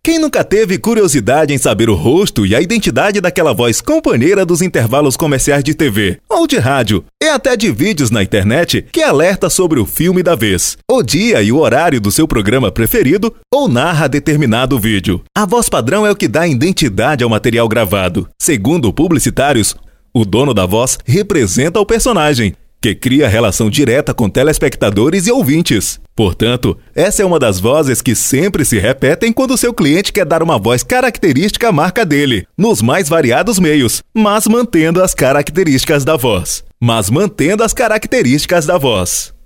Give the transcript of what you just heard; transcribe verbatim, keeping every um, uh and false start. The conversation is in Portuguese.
Quem nunca teve curiosidade em saber o rosto e a identidade daquela voz companheira dos intervalos comerciais de T V, ou de rádio, e até de vídeos na internet que alerta sobre o filme da vez, o dia e o horário do seu programa preferido ou narra determinado vídeo? A voz padrão é o que dá identidade ao material gravado. Segundo publicitários, o dono da voz representa o personagem, que cria relação direta com telespectadores e ouvintes. Portanto, essa é uma das vozes que sempre se repetem quando seu cliente quer dar uma voz característica à marca dele, nos mais variados meios, mas mantendo as características da voz. Mas mantendo as características da voz.